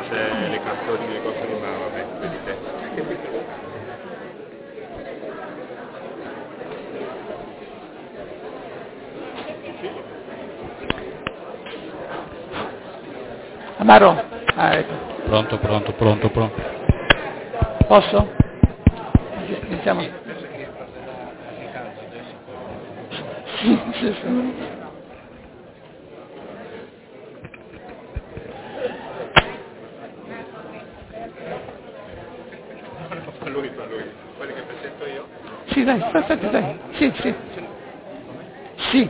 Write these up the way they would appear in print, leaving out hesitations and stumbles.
cose, le cartoline, le cose di mano, vabbè, vedete. Amaro? Ecco. Pronto. Posso? Iniziamo. Sì. Lui, quelli che presento io? Sì, dai, aspetta, dai. Sì.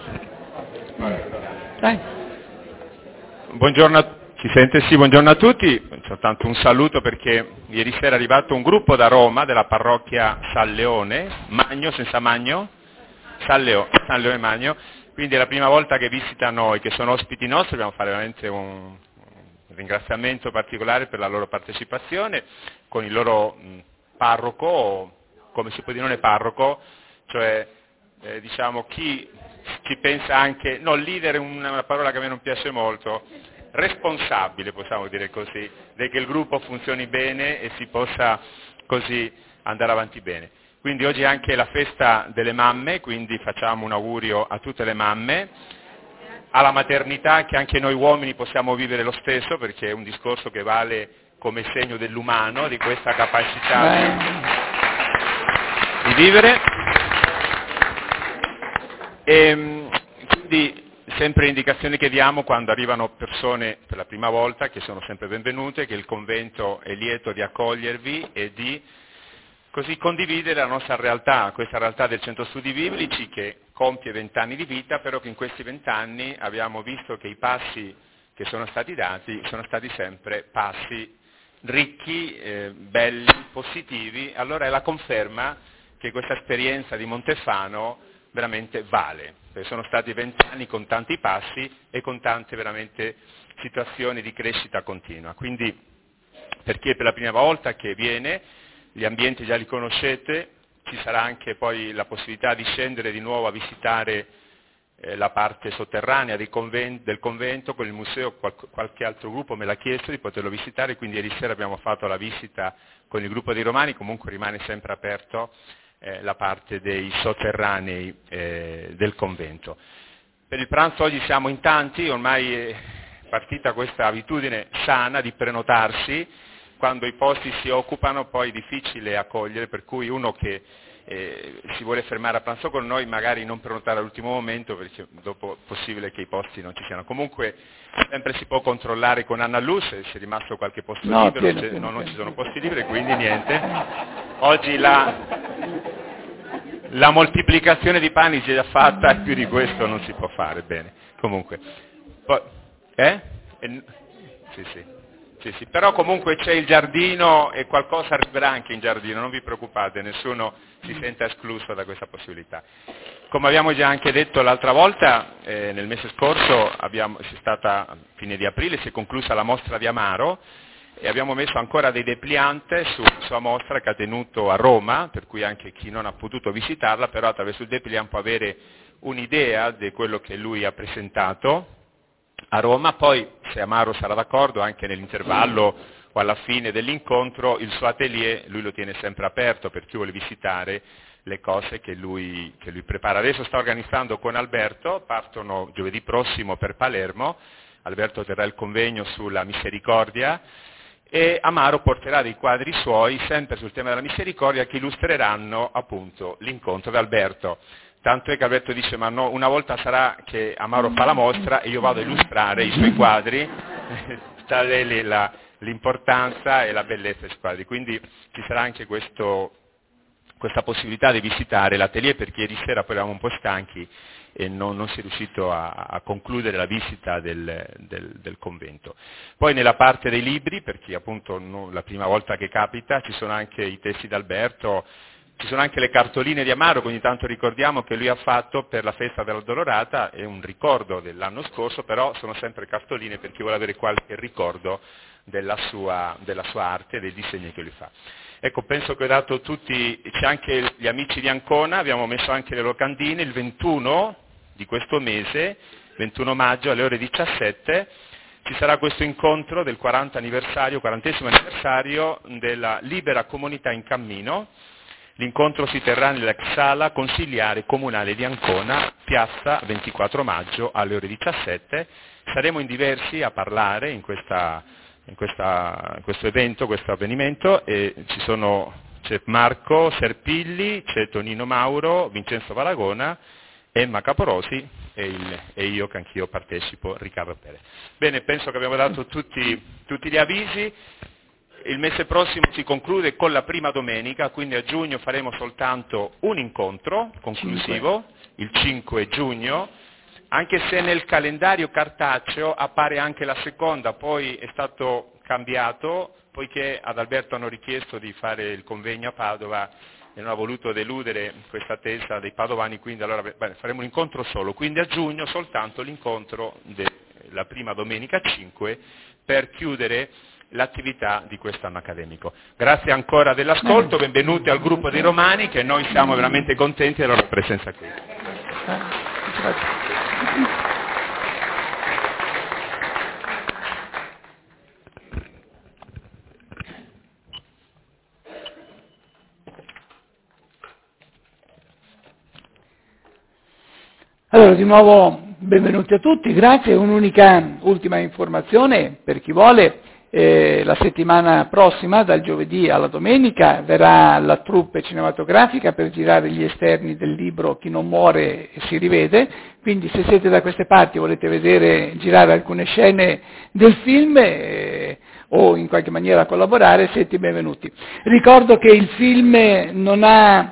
Dai. Buongiorno, si sente? Sì, buongiorno a tutti. Soltanto un saluto perché ieri sera è arrivato un gruppo da Roma, della parrocchia San Leone, senza Magno, San Leone Magno, quindi è la prima volta che visitano e che sono ospiti nostri, dobbiamo fare veramente un ringraziamento particolare per la loro partecipazione, con il loro parroco, o come si può dire non è parroco, cioè diciamo chi ci pensa anche, no, leader è una parola che a me non piace molto, responsabile possiamo dire così, di che il gruppo funzioni bene e si possa così andare avanti bene. Quindi oggi è anche la festa delle mamme, quindi facciamo un augurio a tutte le mamme, alla maternità che anche noi uomini possiamo vivere lo stesso, perché è un discorso che vale come segno dell'umano, di questa capacità di vivere. E quindi sempre le indicazioni che diamo quando arrivano persone per la prima volta, che sono sempre benvenute, che il convento è lieto di accogliervi e di così condividere la nostra realtà, questa realtà del Centro Studi Biblici che compie 20 anni di vita, però che in questi 20 anni abbiamo visto che i passi che sono stati dati sono stati sempre passi ricchi, belli, positivi, allora è la conferma che questa esperienza di Montefano veramente vale, perché sono stati 20 anni con tanti passi e con tante veramente situazioni di crescita continua. Quindi per chi è per la prima volta che viene, gli ambienti già li conoscete, ci sarà anche poi la possibilità di scendere di nuovo a visitare la parte sotterranea del convento con il museo, qualche altro gruppo me l'ha chiesto di poterlo visitare, quindi ieri sera abbiamo fatto la visita con il gruppo dei Romani, comunque rimane sempre aperto la parte dei sotterranei del convento. Per il pranzo oggi siamo in tanti, ormai è partita questa abitudine sana di prenotarsi, quando i posti si occupano poi è difficile accogliere, per cui uno che si vuole fermare a pranzo con noi magari non prenotare all'ultimo momento perché dopo è possibile che i posti non ci siano. Comunque sempre si può controllare con Anna Lu se è rimasto qualche posto libero, non ci sono posti liberi, quindi niente. Oggi la moltiplicazione di pani si è già fatta e più di questo non si può fare, bene. Comunque. Sì, però comunque c'è il giardino e qualcosa arriverà anche in giardino, non vi preoccupate, nessuno si sente escluso da questa possibilità. Come abbiamo già anche detto l'altra volta, nel mese scorso c'è stata, a fine di aprile, si è conclusa la mostra di Amaro e abbiamo messo ancora dei dépliant sulla sua mostra che ha tenuto a Roma, per cui anche chi non ha potuto visitarla, però attraverso il dépliant può avere un'idea di quello che lui ha presentato a Roma, poi se Amaro sarà d'accordo anche nell'intervallo o alla fine dell'incontro il suo atelier lui lo tiene sempre aperto per chi vuole visitare le cose che lui prepara. Adesso sta organizzando con Alberto, partono giovedì prossimo per Palermo, Alberto terrà il convegno sulla misericordia e Amaro porterà dei quadri suoi sempre sul tema della misericordia che illustreranno appunto l'incontro di Alberto. Tanto è che Alberto dice, ma no, una volta sarà che Amaro fa la mostra e io vado a illustrare i suoi quadri, sta lì l'importanza e la bellezza dei suoi quadri. Quindi ci sarà anche questa possibilità di visitare l'atelier, perché ieri sera poi eravamo un po' stanchi e non si è riuscito a concludere la visita del convento. Poi nella parte dei libri, perché appunto la prima volta che capita, ci sono anche i testi d'Alberto, ci sono anche le cartoline di Amaro che ogni tanto ricordiamo che lui ha fatto per la festa dell'Addolorata, è un ricordo dell'anno scorso, però sono sempre cartoline per chi vuole avere qualche ricordo della sua arte e dei disegni che lui fa. Ecco, penso che ho dato tutti, c'è anche gli amici di Ancona, abbiamo messo anche le locandine, il 21 di questo mese, 21 maggio alle ore 17, ci sarà questo incontro del 40esimo anniversario della Libera Comunità in Cammino. L'incontro si terrà nell'ex sala consigliare comunale di Ancona, piazza 24 maggio alle ore 17. Saremo in diversi a parlare in questo evento, questo avvenimento, e c'è Marco Serpilli, c'è Tonino Mauro, Vincenzo Valagona, Emma Caporosi e io che anch'io partecipo, Riccardo Perez. Bene, penso che abbiamo dato tutti gli avvisi. Il mese prossimo si conclude con la prima domenica, quindi a giugno faremo soltanto un incontro conclusivo, il 5 giugno, anche se nel calendario cartaceo appare anche la seconda, poi è stato cambiato, poiché ad Alberto hanno richiesto di fare il convegno a Padova e non ha voluto deludere questa attesa dei padovani, quindi allora faremo un incontro solo, quindi a giugno soltanto l'incontro della prima domenica 5 per chiudere l'attività di quest'anno accademico. Grazie ancora dell'ascolto, benvenuti al gruppo dei Romani, che noi siamo veramente contenti della loro presenza qui. Allora, di nuovo benvenuti a tutti, grazie. Un'unica ultima informazione per chi vuole. La settimana prossima, dal giovedì alla domenica, verrà la troupe cinematografica per girare gli esterni del libro Chi non muore si rivede, quindi se siete da queste parti e volete girare alcune scene del film o in qualche maniera collaborare, siete benvenuti. Ricordo che il film non ha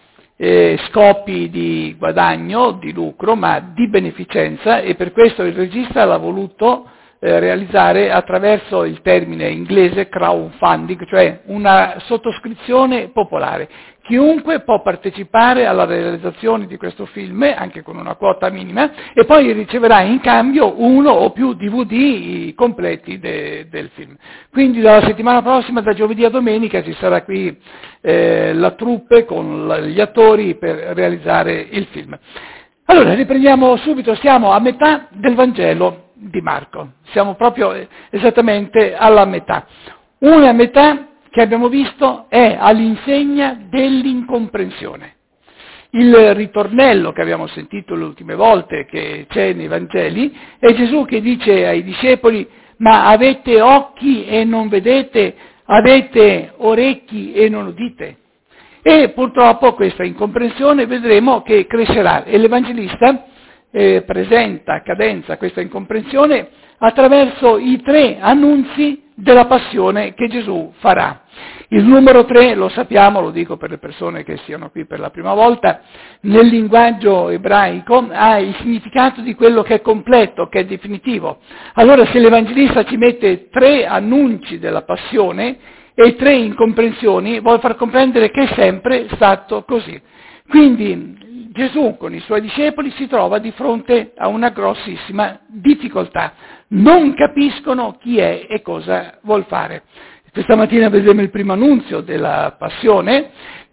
scopi di guadagno, di lucro, ma di beneficenza, e per questo il regista l'ha voluto realizzare attraverso il termine inglese crowdfunding, cioè una sottoscrizione popolare. Chiunque può partecipare alla realizzazione di questo film, anche con una quota minima, e poi riceverà in cambio uno o più DVD completi del film. Quindi dalla settimana prossima, da giovedì a domenica, ci sarà qui la troupe con gli attori per realizzare il film. Allora, riprendiamo subito, siamo a metà del Vangelo di Marco, siamo proprio esattamente alla metà. Una metà che abbiamo visto è all'insegna dell'incomprensione. Il ritornello che abbiamo sentito le ultime volte che c'è nei Vangeli è Gesù che dice ai discepoli: ma avete occhi e non vedete, avete orecchi e non udite? E purtroppo questa incomprensione vedremo che crescerà, e l'Evangelista presenta a cadenza questa incomprensione attraverso i 3 annunzi della passione che Gesù farà. Il numero 3, lo sappiamo, lo dico per le persone che siano qui per la prima volta, nel linguaggio ebraico ha il significato di quello che è completo, che è definitivo. Allora se l'Evangelista ci mette 3 annunci della passione e 3 incomprensioni, vuol far comprendere che è sempre stato così. Quindi Gesù con i suoi discepoli si trova di fronte a una grossissima difficoltà. Non capiscono chi è e cosa vuol fare. Questa mattina vedremo il primo annunzio della passione,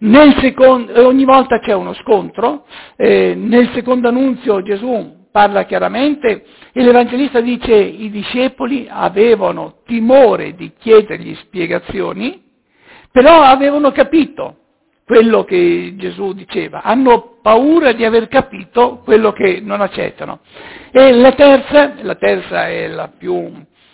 ogni volta c'è uno scontro, nel secondo annunzio Gesù parla chiaramente e l'Evangelista dice: i discepoli avevano timore di chiedergli spiegazioni, però avevano capito quello che Gesù diceva, hanno paura di aver capito quello che non accettano. E la terza è la più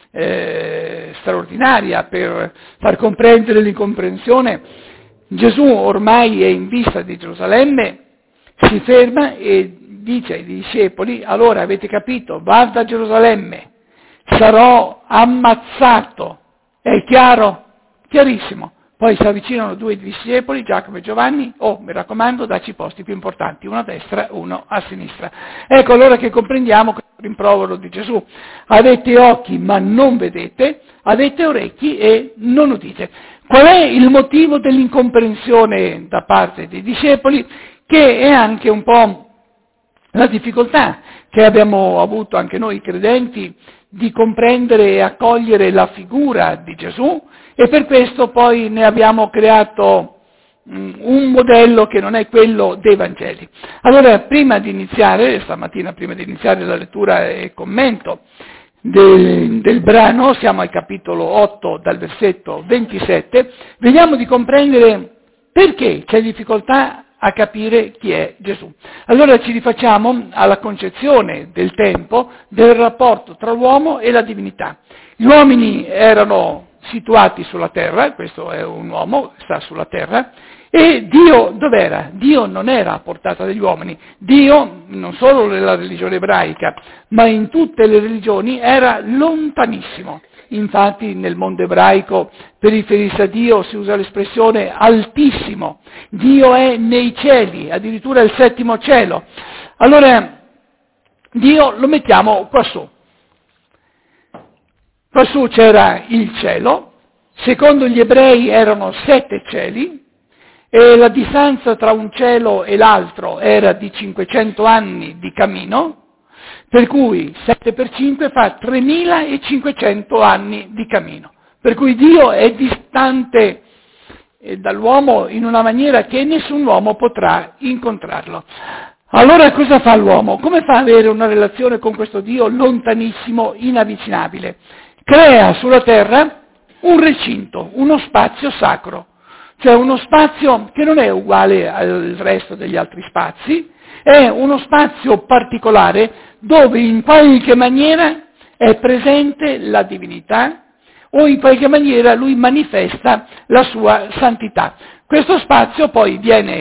straordinaria per far comprendere l'incomprensione. Gesù ormai è in vista di Gerusalemme, si ferma e dice ai discepoli: allora avete capito, vado a Gerusalemme, sarò ammazzato, è chiaro? Chiarissimo. Poi si avvicinano 2 discepoli, Giacomo e Giovanni: mi raccomando, dacci i posti più importanti, uno a destra, uno a sinistra. Ecco allora che comprendiamo il rimprovero di Gesù: avete occhi ma non vedete, avete orecchi e non udite. Qual è il motivo dell'incomprensione da parte dei discepoli? Che è anche un po' la difficoltà che abbiamo avuto anche noi credenti di comprendere e accogliere la figura di Gesù, e per questo poi ne abbiamo creato un modello che non è quello dei Vangeli. Allora, stamattina prima di iniziare la lettura e commento, del brano, siamo al capitolo 8 dal versetto 27, vediamo di comprendere perché c'è difficoltà a capire chi è Gesù. Allora ci rifacciamo alla concezione del tempo, del rapporto tra l'uomo e la divinità. Gli uomini erano situati sulla terra, questo è un uomo, sta sulla terra, e Dio dov'era? Dio non era a portata degli uomini. Dio, non solo nella religione ebraica, ma in tutte le religioni, era lontanissimo. Infatti nel mondo ebraico per riferirsi a Dio si usa l'espressione altissimo. Dio è nei cieli, addirittura il settimo cielo. Allora Dio lo mettiamo quassù. Quassù c'era il cielo, secondo gli ebrei erano 7 cieli, e la distanza tra un cielo e l'altro era di 500 anni di cammino, per cui 7 per 5 fa 3500 anni di cammino. Per cui Dio è distante dall'uomo in una maniera che nessun uomo potrà incontrarlo. Allora cosa fa l'uomo? Come fa ad avere una relazione con questo Dio lontanissimo, inavvicinabile? Crea sulla terra un recinto, uno spazio sacro. Cioè uno spazio che non è uguale al resto degli altri spazi, è uno spazio particolare dove in qualche maniera è presente la divinità o in qualche maniera lui manifesta la sua santità. Questo spazio poi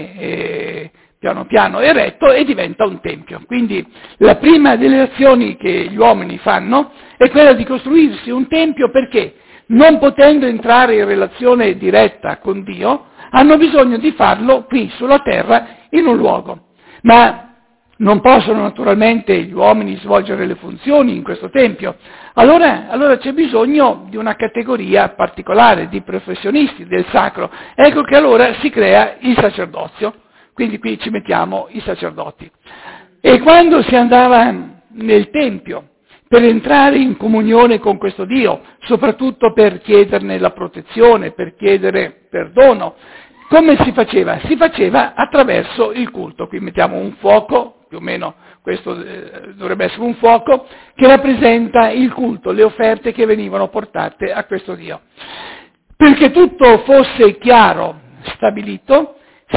viene piano piano eretto e diventa un tempio. Quindi la prima delle azioni che gli uomini fanno è quella di costruirsi un tempio perché? Non potendo entrare in relazione diretta con Dio, hanno bisogno di farlo qui sulla terra in un luogo. Ma non possono naturalmente gli uomini svolgere le funzioni in questo tempio. Allora c'è bisogno di una categoria particolare di professionisti del sacro. Ecco che allora si crea il sacerdozio. Quindi qui ci mettiamo i sacerdoti. E quando si andava nel tempio per entrare in comunione con questo Dio, soprattutto per chiederne la protezione, per chiedere perdono. Come si faceva? Si faceva attraverso il culto. Qui mettiamo un fuoco, più o meno questo dovrebbe essere un fuoco, che rappresenta il culto, le offerte che venivano portate a questo Dio. Perché tutto fosse chiaro, stabilito,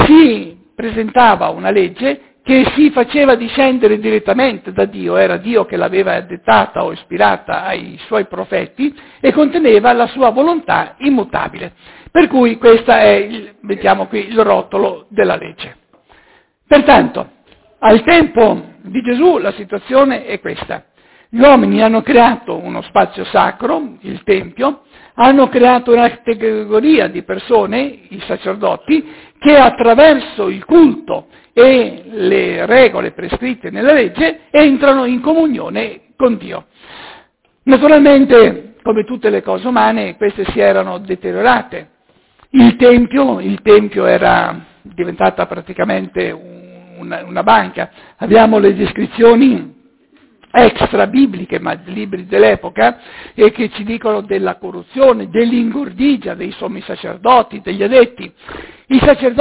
si presentava una legge che si faceva discendere direttamente da Dio, era Dio che l'aveva dettata o ispirata ai suoi profeti e conteneva la sua volontà immutabile. Per cui questo è, mettiamo qui, il rotolo della legge. Pertanto, al tempo di Gesù la situazione è questa. Gli uomini hanno creato uno spazio sacro, il Tempio, hanno creato una categoria di persone, i sacerdoti, che attraverso il culto e le regole prescritte nella legge entrano in comunione con Dio. Naturalmente, come tutte le cose umane, queste si erano deteriorate. Il Tempio era diventata praticamente una banca. Abbiamo le descrizioni extra bibliche, ma libri dell'epoca, e che ci dicono della corruzione, dell'ingordigia dei sommi sacerdoti, degli addetti. I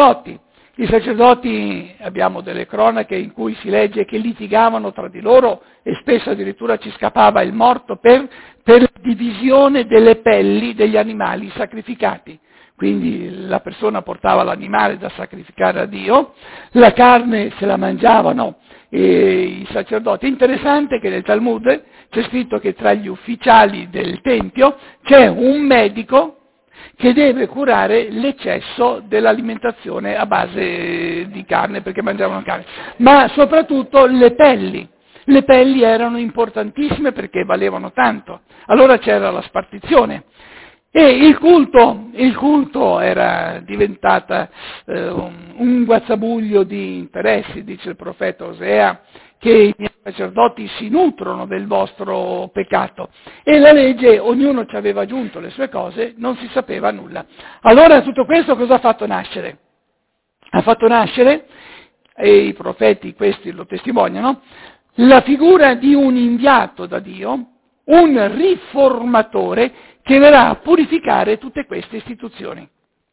sacerdoti, abbiamo delle cronache in cui si legge che litigavano tra di loro e spesso addirittura ci scappava il morto per divisione delle pelli degli animali sacrificati. Quindi la persona portava l'animale da sacrificare a Dio, la carne se la mangiavano i sacerdoti. È interessante che nel Talmud c'è scritto che tra gli ufficiali del Tempio c'è un medico che deve curare l'eccesso dell'alimentazione a base di carne, perché mangiavano carne, ma soprattutto le pelli. Le pelli erano importantissime perché valevano tanto. Allora c'era la spartizione. E il culto era diventata un guazzabuglio di interessi, dice il profeta Osea, che i miei sacerdoti si nutrono del vostro peccato. E la legge, ognuno ci aveva aggiunto le sue cose, non si sapeva nulla. Allora tutto questo cosa ha fatto nascere? Ha fatto nascere, e i profeti questi lo testimoniano, la figura di un inviato da Dio, un riformatore che verrà a purificare tutte queste istituzioni.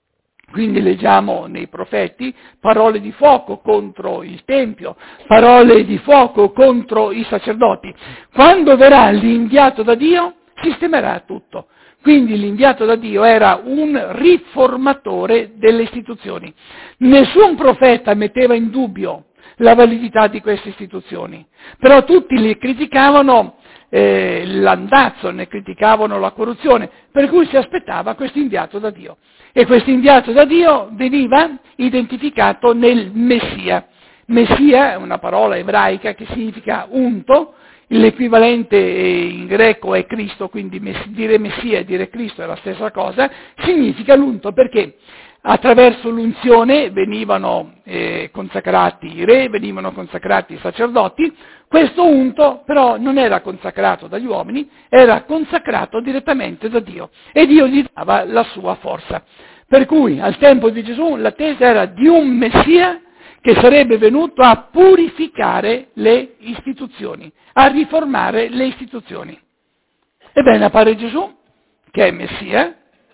Quindi leggiamo nei profeti parole di fuoco contro il Tempio, parole di fuoco contro i sacerdoti. Quando verrà l'inviato da Dio, sistemerà tutto. Quindi l'inviato da Dio era un riformatore delle istituzioni. Nessun profeta metteva in dubbio la validità di queste istituzioni, però tutti li criticavano l'andazzo, ne criticavano la corruzione, per cui si aspettava questo inviato da Dio. E questo inviato da Dio veniva identificato nel Messia. Messia è una parola ebraica che significa unto, l'equivalente in greco è Cristo, quindi dire Messia e dire Cristo è la stessa cosa, significa l'unto, perché attraverso l'unzione venivano consacrati i re, venivano consacrati i sacerdoti. Questo unto però non era consacrato dagli uomini, era consacrato direttamente da Dio e Dio gli dava la sua forza. Per cui al tempo di Gesù l'attesa era di un Messia che sarebbe venuto a purificare le istituzioni, a riformare le istituzioni. Ebbene, appare Gesù, che è Messia,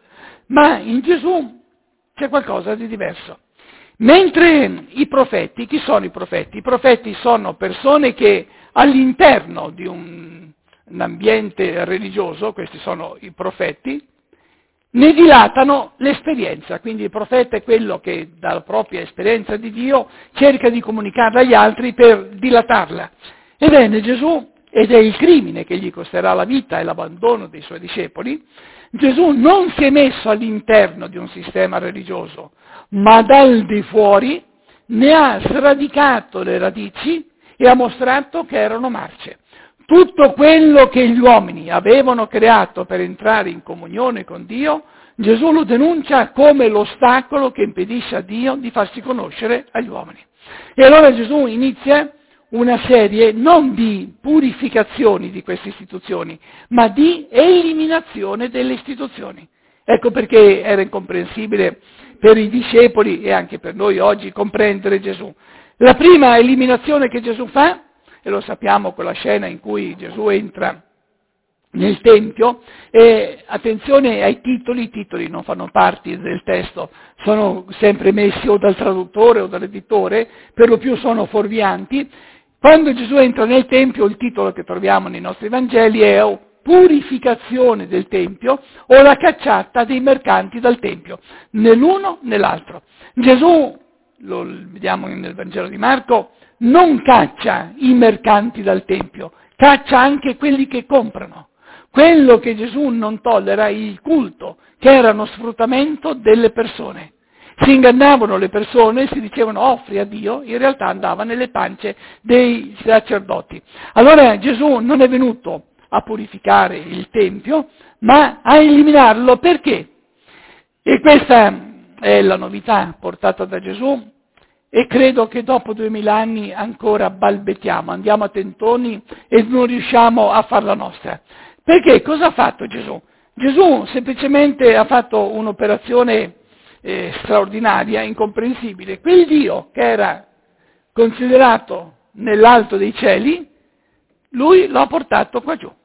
ma in Gesù c'è qualcosa di diverso. Mentre i profeti, chi sono i profeti? I profeti sono persone che all'interno di un ambiente religioso, questi sono i profeti, ne dilatano l'esperienza, quindi il profeta è quello che dalla propria esperienza di Dio cerca di comunicarla agli altri per dilatarla. Ebbene Gesù, ed è il crimine che gli costerà la vita e l'abbandono dei suoi discepoli, Gesù non si è messo all'interno di un sistema religioso, ma dal di fuori ne ha sradicato le radici e ha mostrato che erano marce. Tutto quello che gli uomini avevano creato per entrare in comunione con Dio, Gesù lo denuncia come l'ostacolo che impedisce a Dio di farsi conoscere agli uomini. E allora Gesù inizia una serie non di purificazioni di queste istituzioni, ma di eliminazione delle istituzioni. Ecco perché era incomprensibile per i discepoli e anche per noi oggi comprendere Gesù. La prima eliminazione che Gesù fa, e lo sappiamo con la scena in cui Gesù entra nel Tempio, e attenzione ai titoli, i titoli non fanno parte del testo, sono sempre messi o dal traduttore o dall'editore, per lo più sono fuorvianti. Quando Gesù entra nel Tempio, il titolo che troviamo nei nostri Vangeli è o purificazione del Tempio o la cacciata dei mercanti dal Tempio, né l'uno né l'altro. Gesù, lo vediamo nel Vangelo di Marco, non caccia i mercanti dal Tempio, caccia anche quelli che comprano. Quello che Gesù non tollera è il culto, che era uno sfruttamento delle persone. Si ingannavano le persone, si dicevano offri a Dio, in realtà andava nelle pance dei sacerdoti. Allora Gesù non è venuto a purificare il Tempio, ma a eliminarlo. Perché? E questa è la novità portata da Gesù, e credo che dopo 2000 anni ancora balbettiamo, andiamo a tentoni e non riusciamo a farla nostra. Perché? Cosa ha fatto Gesù? Gesù semplicemente ha fatto un'operazione straordinaria, incomprensibile. Quel Dio che era considerato nell'alto dei cieli, lui l'ha portato qua giù.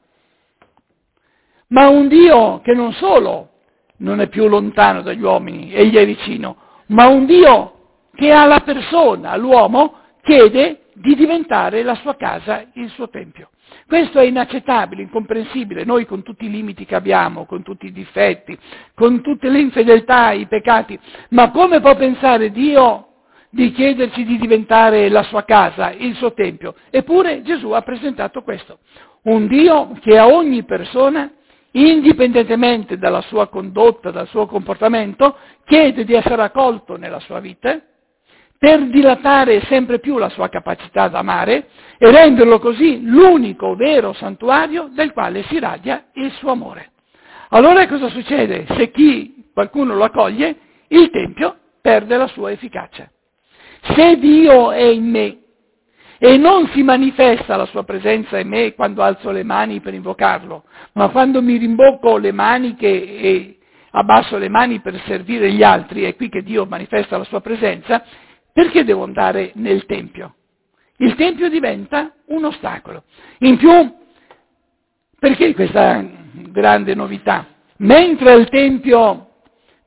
Ma un Dio che non solo non è più lontano dagli uomini e gli è vicino, ma un Dio che alla persona, all'uomo, chiede di diventare la sua casa, il suo tempio. Questo è inaccettabile, incomprensibile. Noi con tutti i limiti che abbiamo, con tutti i difetti, con tutte le infedeltà, i peccati, ma come può pensare Dio di chiederci di diventare la sua casa, il suo tempio? Eppure Gesù ha presentato questo, un Dio che a ogni persona, indipendentemente dalla sua condotta, dal suo comportamento, chiede di essere accolto nella sua vita, per dilatare sempre più la sua capacità d'amare e renderlo così l'unico vero santuario del quale si radia il suo amore. Allora cosa succede? Se qualcuno lo accoglie, il Tempio perde la sua efficacia. Se Dio è in me e non si manifesta la sua presenza in me quando alzo le mani per invocarlo, ma quando mi rimbocco le maniche e abbasso le mani per servire gli altri, è qui che Dio manifesta la sua presenza. Perché devo andare nel Tempio? Il Tempio diventa un ostacolo. In più, perché questa grande novità? Mentre al Tempio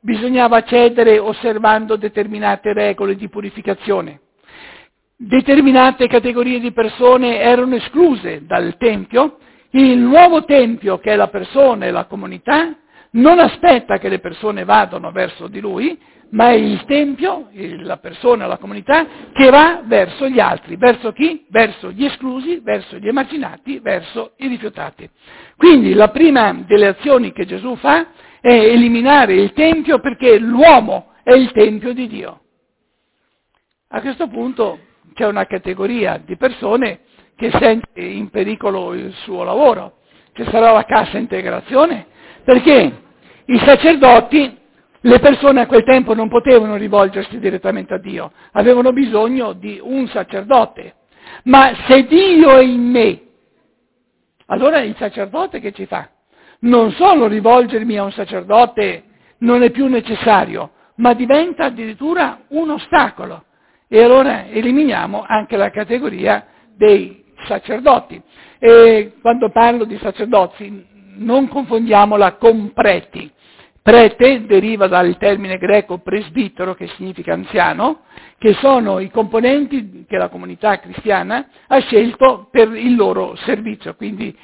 bisognava cedere osservando determinate regole di purificazione. Determinate categorie di persone erano escluse dal Tempio. Il nuovo Tempio, che è la persona e la comunità, non aspetta che le persone vadano verso di lui, ma è il Tempio, la persona e la comunità, che va verso gli altri. Verso chi? Verso gli esclusi, verso gli emarginati, verso i rifiutati. Quindi la prima delle azioni che Gesù fa è eliminare il Tempio, perché l'uomo è il Tempio di Dio. A questo punto c'è una categoria di persone che sente in pericolo il suo lavoro. Ci sarà la cassa integrazione, perché i sacerdoti, le persone a quel tempo non potevano rivolgersi direttamente a Dio, avevano bisogno di un sacerdote. Ma se Dio è in me, allora il sacerdote che ci fa? Non solo rivolgermi a un sacerdote non è più necessario, ma diventa addirittura un ostacolo. E allora eliminiamo anche la categoria dei sacerdoti. E quando parlo di sacerdoti non confondiamola con preti. Prete deriva dal termine greco presbitero, che significa anziano, che sono i componenti che la comunità cristiana ha scelto per il loro servizio. Quindi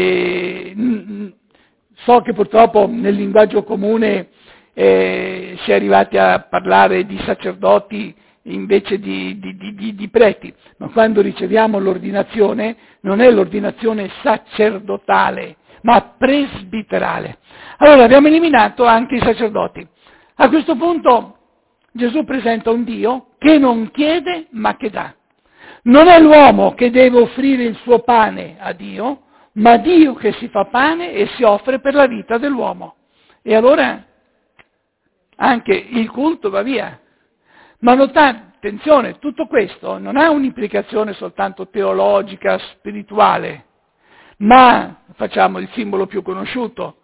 so che purtroppo nel linguaggio comune si è arrivati a parlare di sacerdoti invece di preti, ma quando riceviamo l'ordinazione non è l'ordinazione sacerdotale, ma presbiterale. Allora abbiamo eliminato anche i sacerdoti. A questo punto Gesù presenta un Dio che non chiede ma che dà. Non è l'uomo che deve offrire il suo pane a Dio, ma Dio che si fa pane e si offre per la vita dell'uomo. E allora anche il culto va via. Ma notate, attenzione, tutto questo non ha un'implicazione soltanto teologica, spirituale, ma facciamo il simbolo più conosciuto,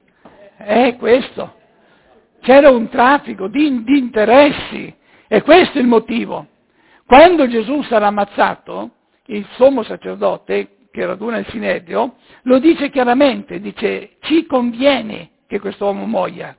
è questo. C'era un traffico di interessi, e questo è il motivo. Quando Gesù sarà ammazzato, il sommo sacerdote, che raduna il Sinedrio, lo dice chiaramente, dice: ci conviene che quest'uomo muoia.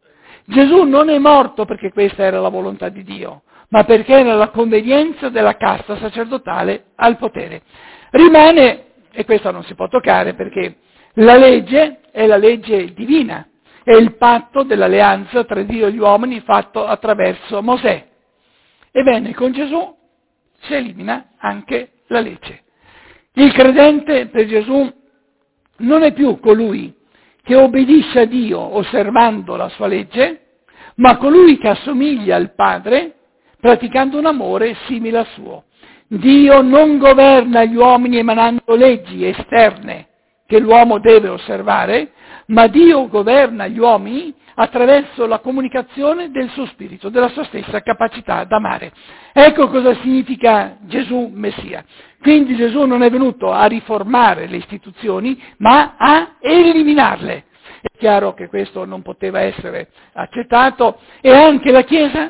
Gesù non è morto perché questa era la volontà di Dio, ma perché era la convenienza della casta sacerdotale al potere. Rimane, e questo non si può toccare perché la legge è la legge divina, è il patto dell'alleanza tra Dio e gli uomini fatto attraverso Mosè. Ebbene, con Gesù si elimina anche la legge. Il credente per Gesù non è più colui che obbedisce a Dio osservando la sua legge, ma colui che assomiglia al Padre praticando un amore simile al suo. Dio non governa gli uomini emanando leggi esterne che l'uomo deve osservare, ma Dio governa gli uomini attraverso la comunicazione del suo spirito, della sua stessa capacità d'amare. Ecco cosa significa Gesù Messia. Quindi Gesù non è venuto a riformare le istituzioni, ma a eliminarle. È chiaro che questo non poteva essere accettato, e anche la Chiesa,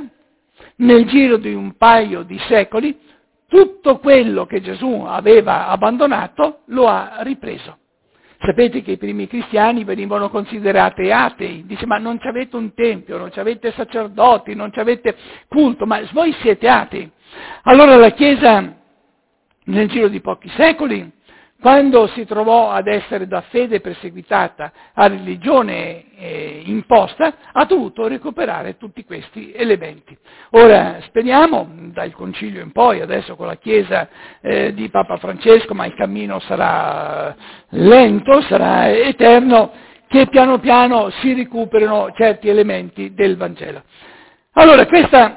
nel giro di un paio di secoli, tutto quello che Gesù aveva abbandonato lo ha ripreso. Sapete che i primi cristiani venivano considerati atei, dice: ma non avete un tempio, non avete sacerdoti, non avete culto, ma voi siete atei. Allora la Chiesa, nel giro di pochi secoli, quando si trovò ad essere da fede perseguitata a religione imposta, ha dovuto recuperare tutti questi elementi. Ora speriamo, dal Concilio in poi, adesso con la Chiesa di Papa Francesco, ma il cammino sarà lento, sarà eterno, che piano piano si recuperino certi elementi del Vangelo. Allora, questa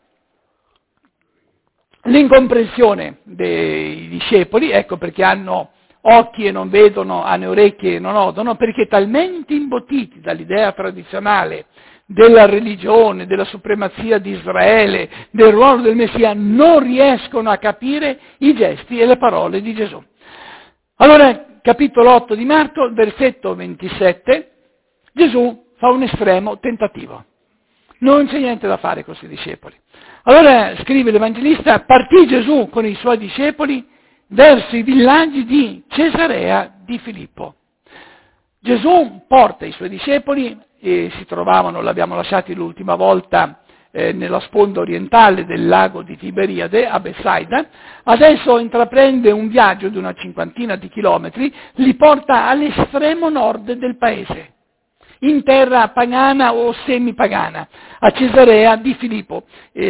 l'incomprensione dei discepoli, ecco perché hanno occhi e non vedono, hanno orecchie e non odono, perché talmente imbottiti dall'idea tradizionale della religione, della supremazia di Israele, del ruolo del Messia, non riescono a capire i gesti e le parole di Gesù. Allora, capitolo 8 di Marco, versetto 27, Gesù fa un estremo tentativo. Non c'è niente da fare con questi discepoli. Allora, scrive l'Evangelista, partì Gesù con i suoi discepoli verso i villaggi di Cesarea di Filippo. Gesù porta i suoi discepoli si trovavano, l'abbiamo lasciati l'ultima volta, nella sponda orientale del lago di Tiberiade, a Betsaida. Adesso intraprende un viaggio di una cinquantina di chilometri, li porta all'estremo nord del paese, in terra pagana o semipagana, a Cesarea di Filippo.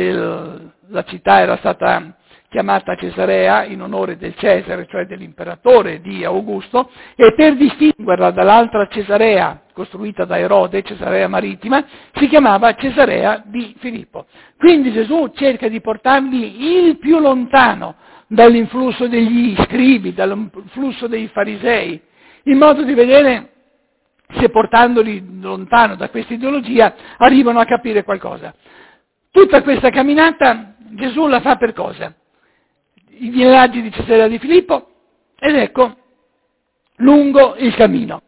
La città era stata chiamata Cesarea in onore del Cesare, cioè dell'imperatore di Augusto, e per distinguerla dall'altra Cesarea costruita da Erode, Cesarea Marittima, si chiamava Cesarea di Filippo. Quindi Gesù cerca di portarli il più lontano dall'influsso degli scribi, dall'influsso dei farisei, in modo di vedere se portandoli lontano da questa ideologia arrivano a capire qualcosa. Tutta questa camminata Gesù la fa per cosa? I villaggi di Cesarea di Filippo, ed ecco, lungo il cammino.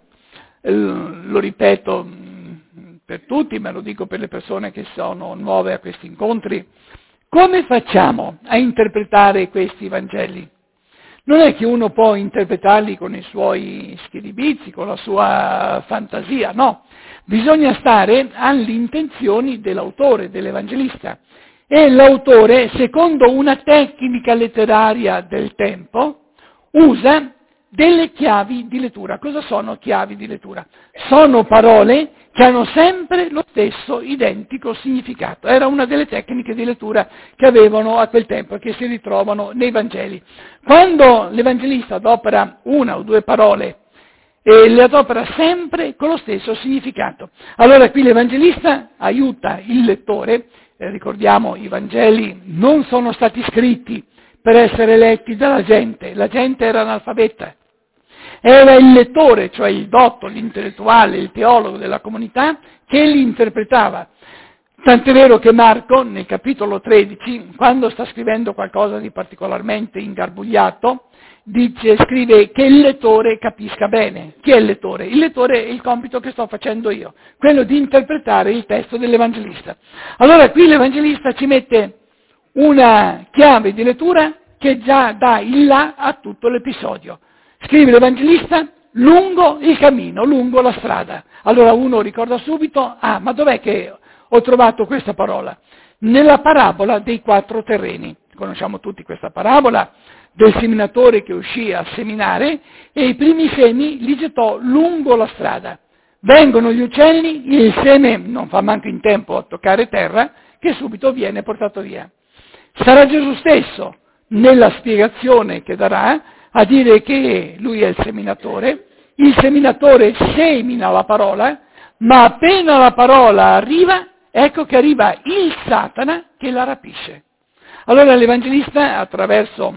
Lo ripeto per tutti, ma lo dico per le persone che sono nuove a questi incontri. Come facciamo a interpretare questi Vangeli? Non è che uno può interpretarli con i suoi schiribizi, con la sua fantasia, no. Bisogna stare alle intenzioni dell'autore, dell'evangelista. E l'autore, secondo una tecnica letteraria del tempo, usa delle chiavi di lettura. Cosa sono chiavi di lettura? Sono parole che hanno sempre lo stesso identico significato. Era una delle tecniche di lettura che avevano a quel tempo e che si ritrovano nei Vangeli. Quando l'Evangelista adopera una o due parole e le adopera sempre con lo stesso significato, allora qui l'Evangelista aiuta il lettore. Ricordiamo, i Vangeli non sono stati scritti per essere letti dalla gente, la gente era analfabeta. Era il lettore, cioè il dotto, l'intellettuale, il teologo della comunità, che li interpretava. Tant'è vero che Marco, nel capitolo 13, quando sta scrivendo qualcosa di particolarmente ingarbugliato, scrive che il lettore capisca bene. Chi è il lettore? Il lettore è il compito che sto facendo io, quello di interpretare il testo dell'Evangelista. Allora qui l'Evangelista ci mette una chiave di lettura che già dà il là a tutto l'episodio. Scrive l'Evangelista lungo il cammino, lungo la strada. Allora uno ricorda subito, ma dov'è che ho trovato questa parola? Nella parabola dei 4 terreni. Conosciamo tutti questa parabola del seminatore che uscì a seminare e i primi semi li gettò lungo la strada. Vengono gli uccelli, il seme non fa manco in tempo a toccare terra, che subito viene portato via. Sarà Gesù stesso, nella spiegazione che darà, a dire che lui è il seminatore semina la parola, ma appena la parola arriva, ecco che arriva il Satana che la rapisce. Allora l'Evangelista, attraverso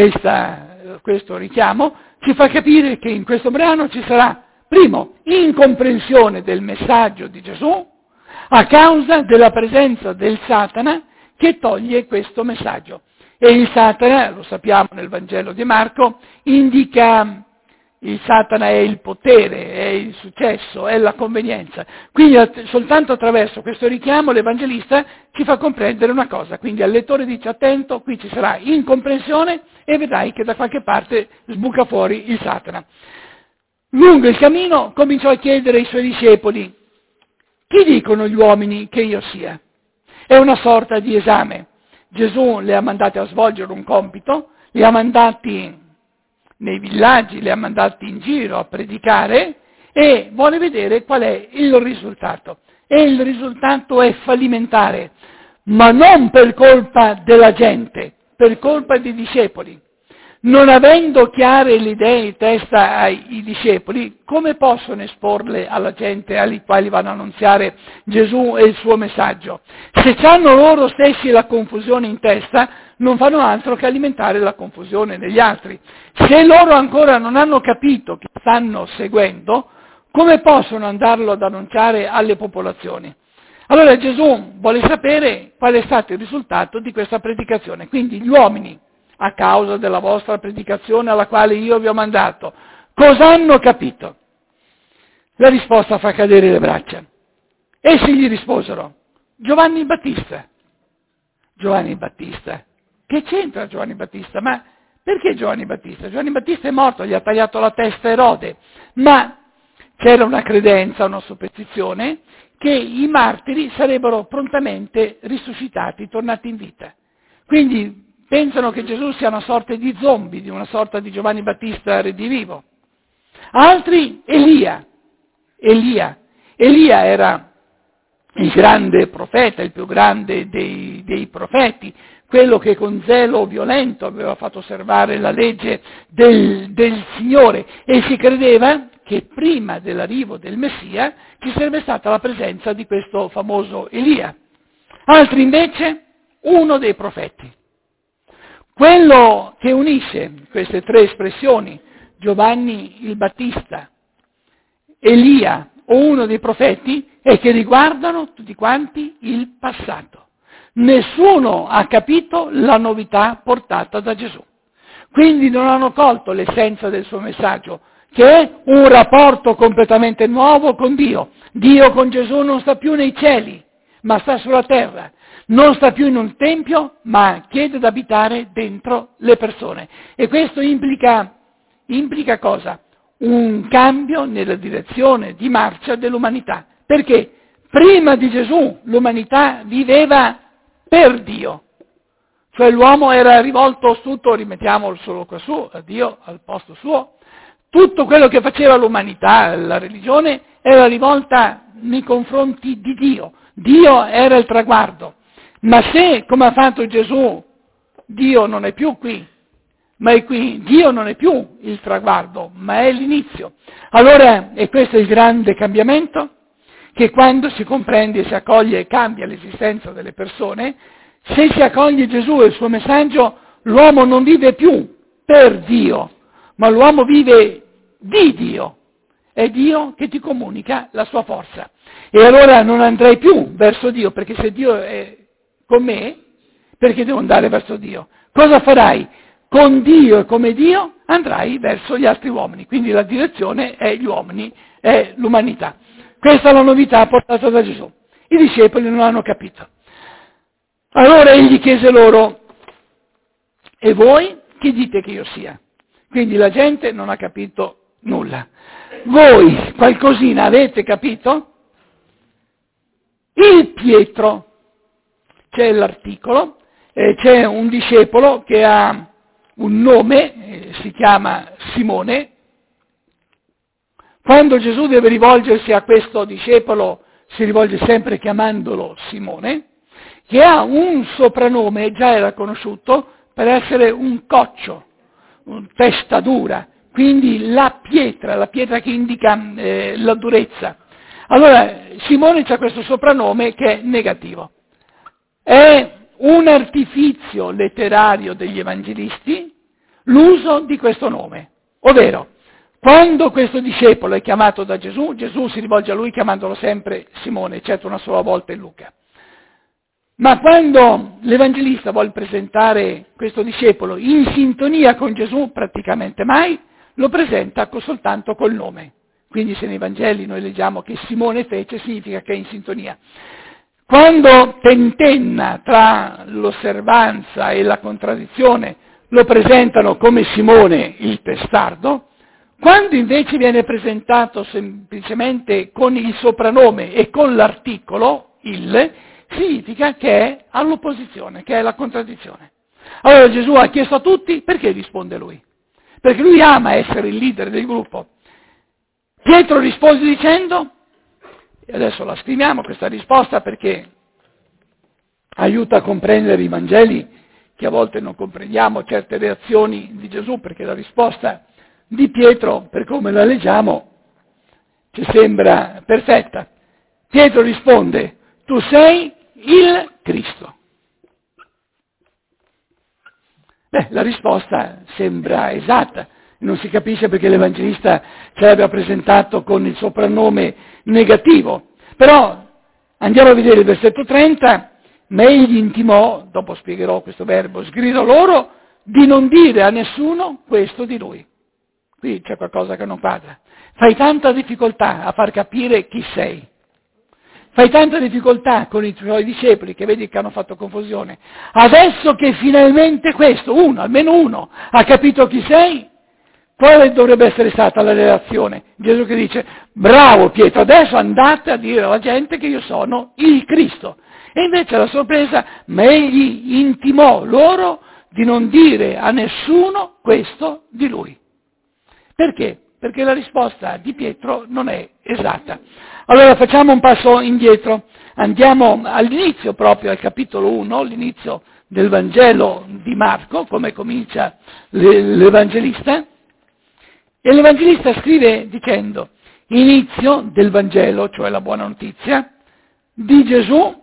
questo richiamo, ci fa capire che in questo brano ci sarà, primo, incomprensione del messaggio di Gesù, a causa della presenza del Satana che toglie questo messaggio. E il Satana, lo sappiamo nel Vangelo di Marco, indica il Satana è il potere, è il successo, è la convenienza. Quindi soltanto attraverso questo richiamo l'Evangelista ci fa comprendere una cosa. Quindi al lettore dice attento, qui ci sarà incomprensione e vedrai che da qualche parte sbuca fuori il Satana. Lungo il cammino cominciò a chiedere ai suoi discepoli: chi dicono gli uomini che io sia? È una sorta di esame. Gesù li ha mandati a svolgere un compito, li ha mandati nei villaggi, li ha mandati in giro a predicare e vuole vedere qual è il risultato. E il risultato è fallimentare, ma non per colpa della gente, per colpa dei discepoli. Non avendo chiare le idee in testa ai discepoli, come possono esporle alla gente alle quali vanno a annunziare Gesù e il suo messaggio? Se hanno loro stessi la confusione in testa, non fanno altro che alimentare la confusione negli altri. Se loro ancora non hanno capito che stanno seguendo, come possono andarlo ad annunciare alle popolazioni? Allora Gesù vuole sapere qual è stato il risultato di questa predicazione. Quindi gli uomini, a causa della vostra predicazione alla quale io vi ho mandato, cosa hanno capito? La risposta fa cadere le braccia. Essi gli risposero: Giovanni Battista. Giovanni Battista? Che c'entra Giovanni Battista? Ma perché Giovanni Battista? Giovanni Battista è morto, gli ha tagliato la testa Erode. Ma c'era una credenza, una superstizione, che i martiri sarebbero prontamente risuscitati, tornati in vita. Quindi pensano che Gesù sia una sorta di zombie, di una sorta di Giovanni Battista redivivo. Altri, Elia. Elia era il grande profeta, il più grande dei profeti, quello che con zelo violento aveva fatto osservare la legge del Signore, e si credeva che prima dell'arrivo del Messia ci sarebbe stata la presenza di questo famoso Elia. Altri invece, uno dei profeti. Quello che unisce queste tre espressioni, Giovanni il Battista, Elia o uno dei profeti, è che riguardano tutti quanti il passato. Nessuno ha capito la novità portata da Gesù. Quindi non hanno colto l'essenza del suo messaggio, che è un rapporto completamente nuovo con Dio. Dio con Gesù non sta più nei cieli, ma sta sulla terra. Non sta più in un tempio, ma chiede di abitare dentro le persone. E questo implica cosa? Un cambio nella direzione di marcia dell'umanità. Perché prima di Gesù l'umanità viveva per Dio. Cioè l'uomo era rivolto tutto, rimettiamolo solo qua su, a Dio, al posto suo. Tutto quello che faceva l'umanità, la religione, era rivolta nei confronti di Dio. Dio era il traguardo. Ma se, come ha fatto Gesù, Dio non è più qui, ma è qui, Dio non è più il traguardo, ma è l'inizio. Allora, e questo è il grande cambiamento, che quando si comprende, si accoglie e cambia l'esistenza delle persone, se si accoglie Gesù e il suo messaggio, l'uomo non vive più per Dio, ma l'uomo vive di Dio. È Dio che ti comunica la sua forza. E allora non andrai più verso Dio, perché se Dio è con me, perché devo andare verso Dio? Cosa farai? Con Dio e come Dio andrai verso gli altri uomini. Quindi la direzione è gli uomini, è l'umanità. Questa è la novità portata da Gesù. I discepoli non hanno capito. Allora egli chiese loro, e voi chi dite che io sia? Quindi la gente non ha capito nulla. Voi qualcosina avete capito? Il Pietro, c'è l'articolo, c'è un discepolo che ha un nome, si chiama Simone. Quando Gesù deve rivolgersi a questo discepolo, si rivolge sempre chiamandolo Simone, che ha un soprannome, già era conosciuto, per essere un coccio, testa dura, quindi la pietra che indica la durezza. Allora, Simone ha questo soprannome che è negativo. È un artifizio letterario degli evangelisti l'uso di questo nome, ovvero quando questo discepolo è chiamato da Gesù, Gesù si rivolge a lui chiamandolo sempre Simone, eccetto una sola volta in Luca. Ma quando l'Evangelista vuole presentare questo discepolo in sintonia con Gesù, praticamente mai, lo presenta soltanto col nome. Quindi se nei Vangeli noi leggiamo che Simone fece, significa che è in sintonia. Quando tentenna tra l'osservanza e la contraddizione, lo presentano come Simone il testardo. Quando invece viene presentato semplicemente con il soprannome e con l'articolo, il, significa che è all'opposizione, che è la contraddizione. Allora Gesù ha chiesto a tutti, perché risponde lui? Perché lui ama essere il leader del gruppo. Pietro rispose dicendo, e adesso la scriviamo questa risposta perché aiuta a comprendere i Vangeli, che a volte non comprendiamo certe reazioni di Gesù, perché la risposta di Pietro, per come la leggiamo, ci sembra perfetta. Pietro risponde, tu sei il Cristo. La risposta sembra esatta, non si capisce perché l'Evangelista ce l'abbia presentato con il soprannome negativo. Però andiamo a vedere il versetto 30, ma egli intimò, dopo spiegherò questo verbo, sgridò loro di non dire a nessuno questo di lui. Qui c'è qualcosa che non quadra. Fai tanta difficoltà a far capire chi sei. Fai tanta difficoltà con i tuoi discepoli, che vedi che hanno fatto confusione. Adesso che finalmente questo, almeno uno, ha capito chi sei, quale dovrebbe essere stata la reazione? Gesù che dice, bravo Pietro, adesso andate a dire alla gente che io sono il Cristo. E invece la sorpresa, ma egli intimò loro di non dire a nessuno questo di lui. Perché? Perché la risposta di Pietro non è esatta. Allora facciamo un passo indietro, andiamo all'inizio proprio, al capitolo 1, l'inizio del Vangelo di Marco, come comincia l'Evangelista. E l'Evangelista scrive dicendo, inizio del Vangelo, cioè la buona notizia, di Gesù,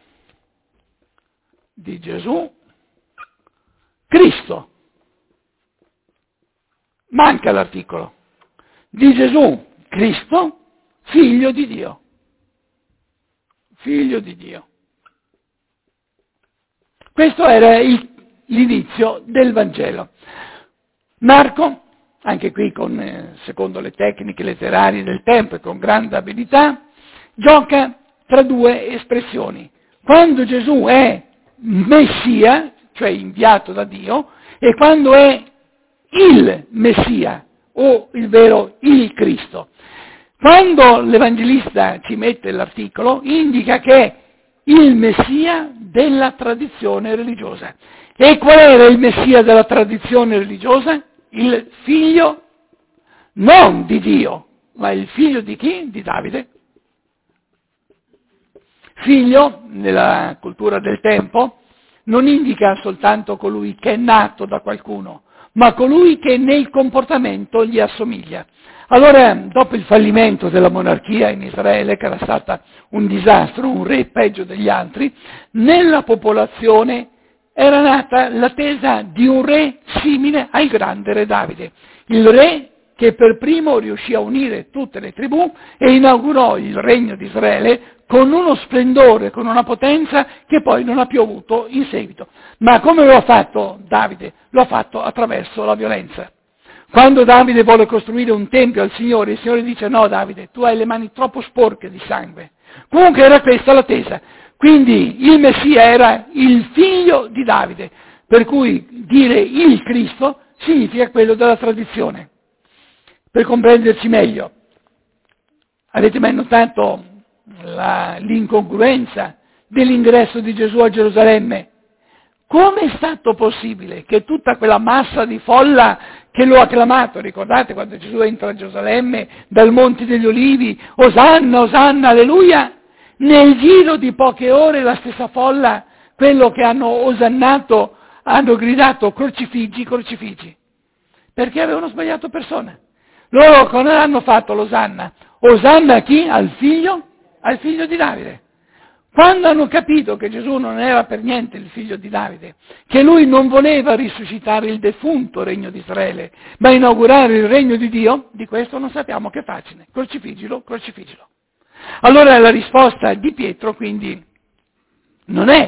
Cristo. Manca l'articolo. Di Gesù, Cristo, figlio di Dio. Figlio di Dio. Questo era l'inizio del Vangelo. Marco, anche qui secondo le tecniche letterarie del tempo e con grande abilità, gioca tra due espressioni. Quando Gesù è Messia, cioè inviato da Dio, e quando è il Messia, o il Cristo. Quando l'Evangelista ci mette l'articolo, indica che è il Messia della tradizione religiosa. E qual era il Messia della tradizione religiosa? Il figlio non di Dio, ma il figlio di chi? Di Davide. Figlio, nella cultura del tempo, non indica soltanto colui che è nato da qualcuno, ma colui che nel comportamento gli assomiglia. Allora, dopo il fallimento della monarchia in Israele, che era stata un disastro, un re peggio degli altri, nella popolazione era nata l'attesa di un re simile al grande re Davide, il re che per primo riuscì a unire tutte le tribù e inaugurò il regno di Israele con uno splendore, con una potenza che poi non ha più avuto in seguito. Ma come lo ha fatto Davide? Lo ha fatto attraverso la violenza. Quando Davide vuole costruire un tempio al Signore, il Signore dice no Davide, tu hai le mani troppo sporche di sangue. Comunque era questa l'attesa. Quindi il Messia era il figlio di Davide, per cui dire il Cristo significa quello della tradizione. Per comprenderci meglio, avete mai notato l'incongruenza dell'ingresso di Gesù a Gerusalemme? Come è stato possibile che tutta quella massa di folla che lo ha acclamato, ricordate quando Gesù entra a Gerusalemme dal Monte degli Olivi, Osanna, Osanna, alleluia, nel giro di poche ore la stessa folla, quello che hanno osannato, hanno gridato crocifiggi, crocifiggi, perché avevano sbagliato persona. Loro cosa hanno fatto l'Osanna? Osanna a chi? Al figlio di Davide. Quando hanno capito che Gesù non era per niente il figlio di Davide, che lui non voleva risuscitare il defunto regno di Israele, ma inaugurare il regno di Dio, di questo non sappiamo che farcene. Crocifiggilo, crocifiggilo. Allora la risposta di Pietro quindi non è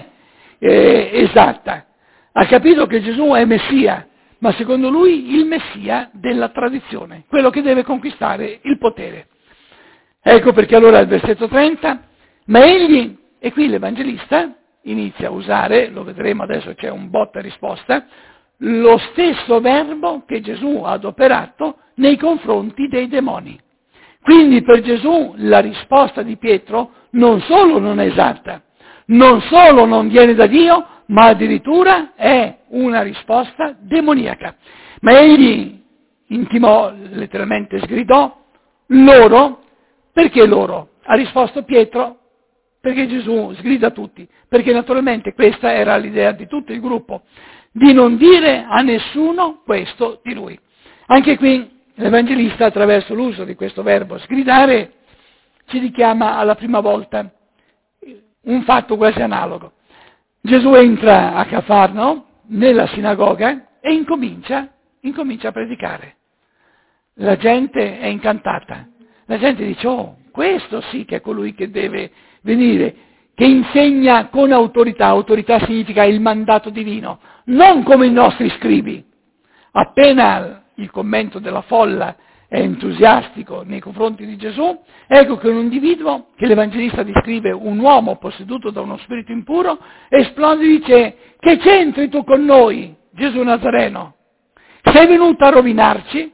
esatta. Ha capito che Gesù è Messia, ma secondo lui il Messia della tradizione, quello che deve conquistare il potere. Ecco perché allora al versetto 30, ma egli, e qui l'Evangelista inizia a usare, lo vedremo adesso, c'è un botta e risposta, lo stesso verbo che Gesù ha adoperato nei confronti dei demoni. Quindi per Gesù la risposta di Pietro non solo non è esatta, non solo non viene da Dio, ma addirittura è una risposta demoniaca. Ma egli intimò, letteralmente sgridò, loro, perché loro? Ha risposto Pietro, perché Gesù sgrida tutti, perché naturalmente questa era l'idea di tutto il gruppo, di non dire a nessuno questo di lui. Anche qui l'Evangelista, attraverso l'uso di questo verbo sgridare, ci richiama alla prima volta un fatto quasi analogo. Gesù entra a Cafarnao, nella sinagoga, e incomincia a predicare. La gente è incantata. La gente dice, oh, questo sì che è colui che deve venire, che insegna con autorità. Autorità significa il mandato divino, non come i nostri scribi. Appena il commento della folla è entusiastico nei confronti di Gesù, ecco che un individuo, che l'Evangelista descrive un uomo posseduto da uno spirito impuro, esplode e dice, che c'entri tu con noi, Gesù Nazareno? Sei venuto a rovinarci?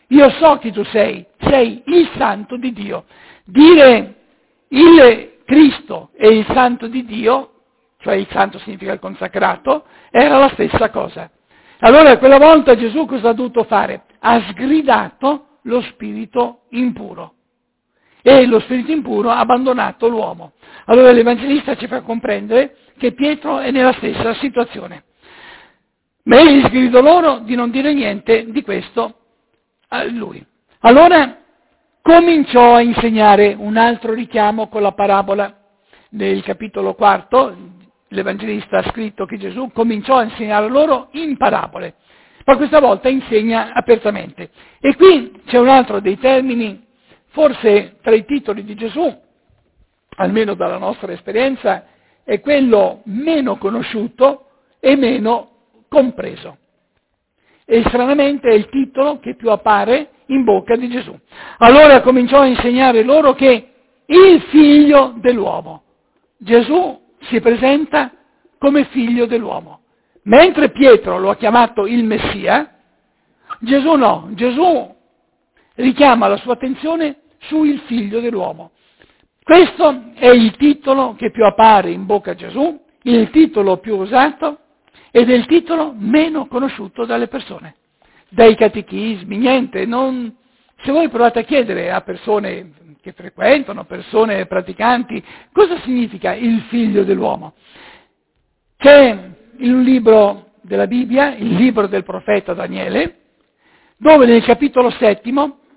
io so chi tu sei il Santo di Dio. Dire il Cristo è il Santo di Dio, cioè il Santo significa il consacrato, era la stessa cosa. Allora quella volta Gesù cosa ha dovuto fare? Ha sgridato lo spirito impuro. E lo spirito impuro ha abbandonato l'uomo. Allora l'Evangelista ci fa comprendere che Pietro è nella stessa situazione. Ma egli sgridò loro di non dire niente di questo a lui. Allora cominciò a insegnare un altro richiamo con la parabola. Nel capitolo 4 l'Evangelista ha scritto che Gesù cominciò a insegnare loro in parabole, ma questa volta insegna apertamente. E qui c'è un altro dei termini, forse tra i titoli di Gesù, almeno dalla nostra esperienza, è quello meno conosciuto e meno compreso. E stranamente è il titolo che più appare in bocca di Gesù. Allora cominciò a insegnare loro che il figlio dell'uomo, Gesù si presenta come figlio dell'uomo. Mentre Pietro lo ha chiamato il Messia, Gesù no, Gesù richiama la sua attenzione sul figlio dell'uomo. Questo è il titolo che più appare in bocca a Gesù, il titolo più usato ed è il titolo meno conosciuto dalle persone. Dai catechismi, niente, se voi provate a chiedere a persone che frequentano, persone praticanti, cosa significa il figlio dell'uomo? C'è in un libro della Bibbia, il libro del profeta Daniele, dove nel capitolo 7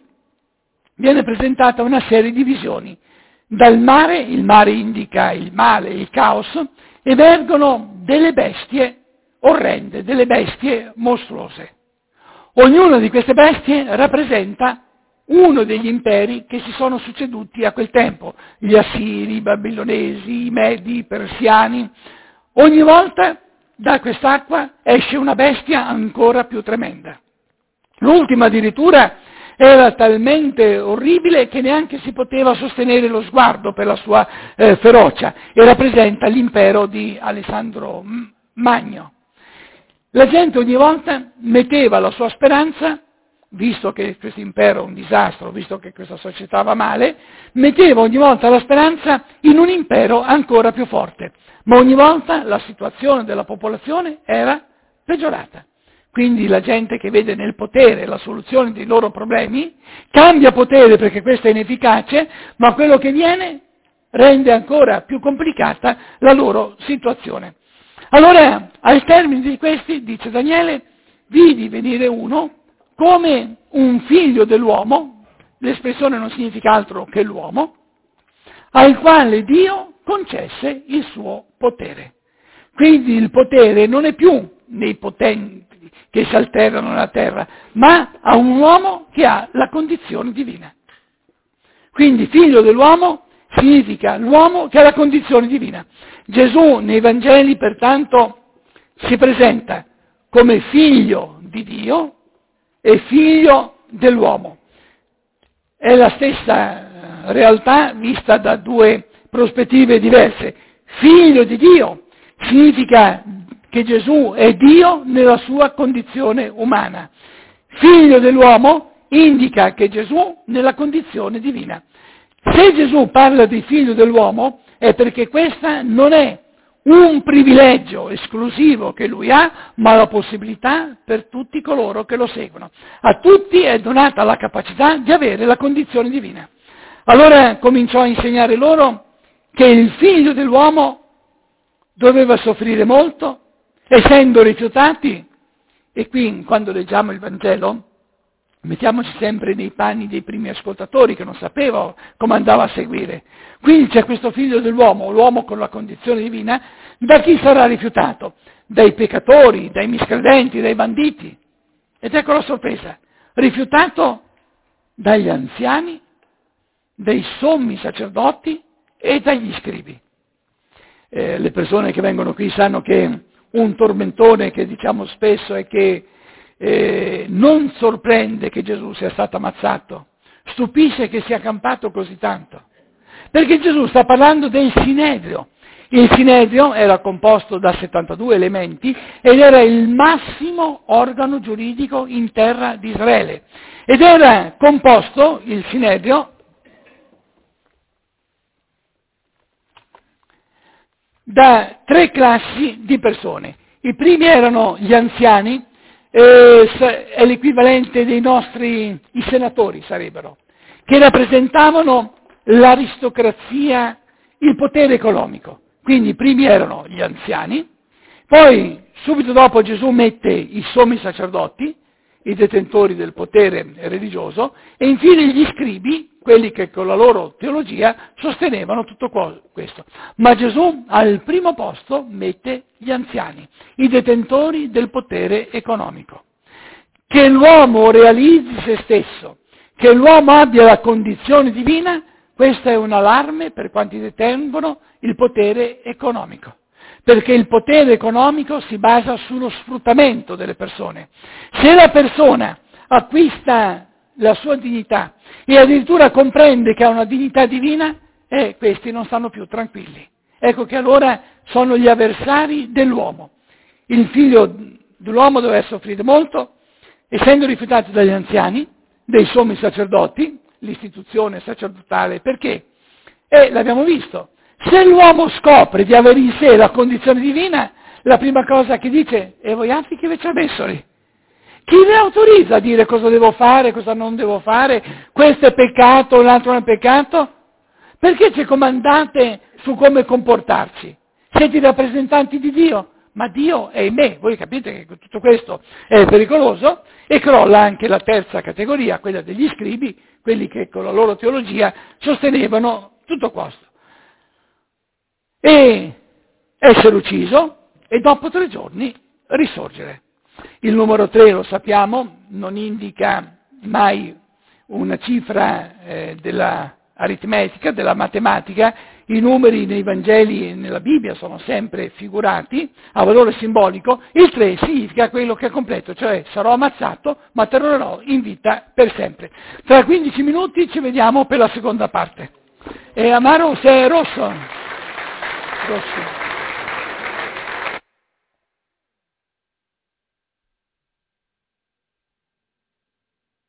viene presentata una serie di visioni. Dal mare, il mare indica il male, il caos, emergono delle bestie orrende, delle bestie mostruose. Ognuna di queste bestie rappresenta uno degli imperi che si sono succeduti a quel tempo, gli Assiri, i Babilonesi, i Medi, i Persiani. Ogni volta da quest'acqua esce una bestia ancora più tremenda. L'ultima addirittura era talmente orribile che neanche si poteva sostenere lo sguardo per la sua ferocia e rappresenta l'impero di Alessandro Magno. La gente ogni volta metteva la sua speranza, visto che questo impero è un disastro, visto che questa società va male, metteva ogni volta la speranza in un impero ancora più forte, ma ogni volta la situazione della popolazione era peggiorata. Quindi la gente che vede nel potere la soluzione dei loro problemi cambia potere perché questo è inefficace, ma quello che viene rende ancora più complicata la loro situazione. Allora, al termine di questi, dice Daniele, vidi venire uno come un figlio dell'uomo, l'espressione non significa altro che l'uomo, al quale Dio concesse il suo potere. Quindi il potere non è più nei potenti che si alterano nella terra, ma a un uomo che ha la condizione divina. Quindi figlio dell'uomo significa l'uomo che ha la condizione divina. Gesù nei Vangeli pertanto si presenta come figlio di Dio e figlio dell'uomo. È la stessa realtà vista da due prospettive diverse. Figlio di Dio significa che Gesù è Dio nella sua condizione umana. Figlio dell'uomo indica che Gesù nella condizione divina. Se Gesù parla di figlio dell'uomo è perché questa non è un privilegio esclusivo che lui ha, ma la possibilità per tutti coloro che lo seguono. A tutti è donata la capacità di avere la condizione divina. Allora cominciò a insegnare loro che il figlio dell'uomo doveva soffrire molto, essendo rifiutati, e qui quando leggiamo il Vangelo mettiamoci sempre nei panni dei primi ascoltatori che non sapevano come andava a seguire. Quindi c'è questo figlio dell'uomo, l'uomo con la condizione divina, da chi sarà rifiutato? Dai peccatori, dai miscredenti, dai banditi. Ed ecco la sorpresa, rifiutato dagli anziani, dai sommi sacerdoti e dagli scribi. Le persone che vengono qui sanno che un tormentone che diciamo spesso è che non sorprende che Gesù sia stato ammazzato, stupisce che sia campato così tanto, perché Gesù sta parlando del Sinedrio. Il Sinedrio era composto da 72 elementi ed era il massimo organo giuridico in terra di Israele. Ed era composto, il Sinedrio, da 3 classi di persone. I primi erano gli anziani, è l'equivalente dei nostri, i senatori sarebbero, che rappresentavano l'aristocrazia, il potere economico. Quindi i primi erano gli anziani, poi subito dopo Gesù mette i sommi sacerdoti, i detentori del potere religioso, e infine gli scribi, quelli che con la loro teologia sostenevano tutto questo. Ma Gesù al primo posto mette gli anziani, i detentori del potere economico. Che l'uomo realizzi se stesso, che l'uomo abbia la condizione divina, questo è un allarme per quanti detengono il potere economico. Perché il potere economico si basa sullo sfruttamento delle persone. Se la persona acquista la sua dignità e addirittura comprende che ha una dignità divina, questi non stanno più tranquilli. Ecco che allora sono gli avversari dell'uomo. Il figlio dell'uomo doveva soffrire molto, essendo rifiutato dagli anziani, dei sommi sacerdoti, l'istituzione sacerdotale. Perché? L'abbiamo visto. Se l'uomo scopre di avere in sé la condizione divina, la prima cosa che dice è voi altri che invece avessoli. Chi vi autorizza a dire cosa devo fare, cosa non devo fare, questo è peccato, l'altro non è peccato? Perché ci comandate su come comportarci? Siete i rappresentanti di Dio, ma Dio è in me. Voi capite che tutto questo è pericoloso e crolla anche la terza categoria, quella degli scribi, quelli che con la loro teologia sostenevano tutto questo. E essere ucciso e dopo 3 giorni risorgere. Il numero 3, lo sappiamo, non indica mai una cifra della aritmetica, della matematica. I numeri nei Vangeli e nella Bibbia sono sempre figurati, a valore simbolico. Il 3 significa quello che è completo, cioè sarò ammazzato ma tornerò in vita per sempre. Tra 15 minuti ci vediamo per la seconda parte. Amaro, sei rosso? Rosso.